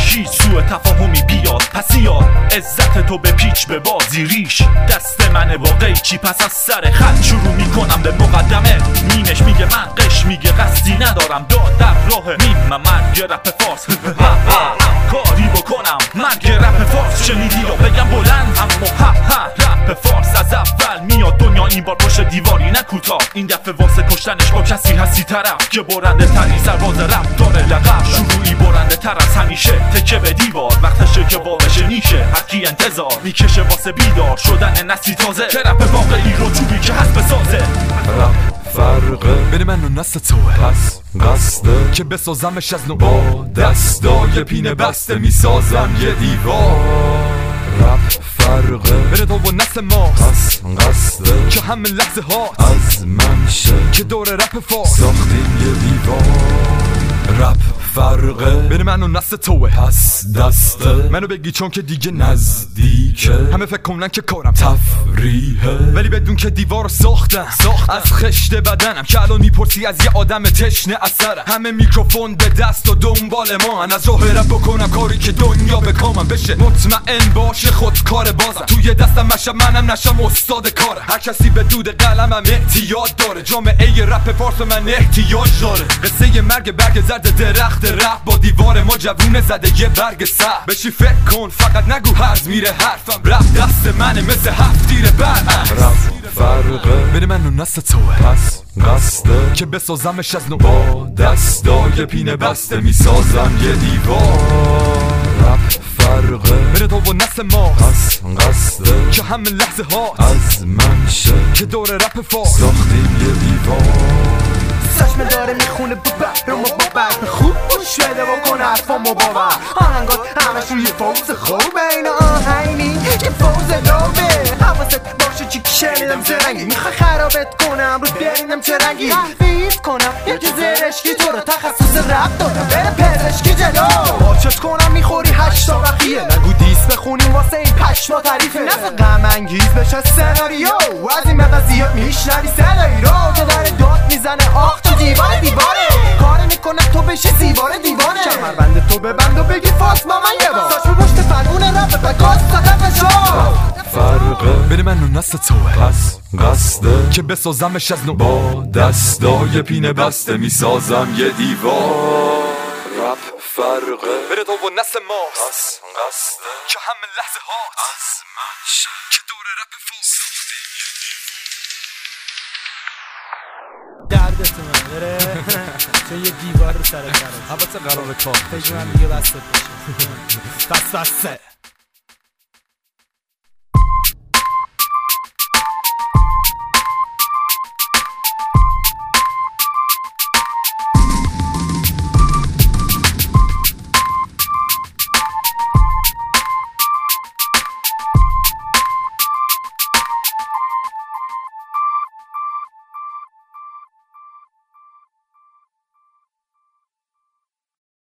هیچ سوء تفاهمی بیاد پس یاد عزت تو به پیچ به بازی ریش دست منه واقعی چی پس از سر خط شروع میکنم به مقدمه میمش میگه من قش میگه قصدی ندارم داد در راه میم مرگ رپ فارس کاری بکنم مرگ رپ فارس شنیدی یا بگم بلند اما رپ فارس از اول میاد دنیا این بار پشت دیواری نه کوتاه این دفعه واسه کشتنش با کسی هستی طرف که برنده تری سرباز رپ داره لقب شروعی برنده تر از همیشه تکه به دیوار وقتشه که واقعش نیشه هرکی انتظار میکشه واسه بیدار شدن نسلی تازه که رپ واقعی رو چوبی که هست بسازه رپ فرقه بین من و نسل توه پس قصده که بسازمش از نو با دستای پینه بسته میسازم یه دیوار رپ فرقه بین تو و نسل ماست پس قصده که همه لحظه هات از منشه که دور رپ فارس ساختیم یه دیوار رپ فرقه بین من و نسل توه پس دسته منو بگی چون که دیگه نزدیکه همه فکر کنن که کارم تفریحه ولی بدون که دیوار رو ساختم از خشت بدنم که الان میپرسی از یه آدم تشنه اثرم همه میکروفون به دست و دنبال من از راه رپ بکنم کاری که دنیا به کامم بشه مطمئن باشه خودکار بازم توی دستم مشم منم نشم استاد کاره هر کسی به دود قلمم احتیاج داره جامعه رپ فارس من احتیاج داره قصه مرگ برگ زرد درخت رپ با دیوار ما جوونه زده یه برگ سر بشی فکر کن فقط نگو هرز میره حرفم رپ دست منه مثل هفت تیر برعکس رپ فرقه بین من و نسل توه پس قصده که بسازمش از نو با دستای پینه بسته میسازم یه دیوار رپ فرقه بین تو و نسل ماست پس قصده که همه لحظه هات از منشه که دور رپ فارس ساختیم یه دیوار چشم داره میخونه با برام با برم خوب گوش بده و کن حرفامو باور آهنگات همش روی فوز خوبه اینا آهنگی که فوز لوبه حواست باشه چی که شنیدم زرنگی میخوای خرابت کنم رو بیارینم چه رنگی تحفیز کنم یکی زرشکی تو رو تخصص رپ دارم بره پزشکی جلو باچت کنم میخوری 8 بخیه نگو دیس بخونیم واسه این پشما تعریفه نفع غم انگیز بشه سناریو از این مغازیات میشنوی صدایی رو که داره داد میزنه آخ تو دیواره کار میکنم تو بشی دیواره کمربند تو ببند و بگی فاطمه من یه بار ساش پشت فرمون رپ بکاس صدف شو فرقه بین من و نسل توه پس قصده که بسازمش از نو با دستای پینه بسته میسازم یه دیوار رپ فرقه بین تو و نسل ماست پس قصده که همه لحظه هات از منشه که دور رپ فارس دردت من داره چون یه دیوار رو سر کرده البته قرار کار فکر من دیگه بسته بشه بس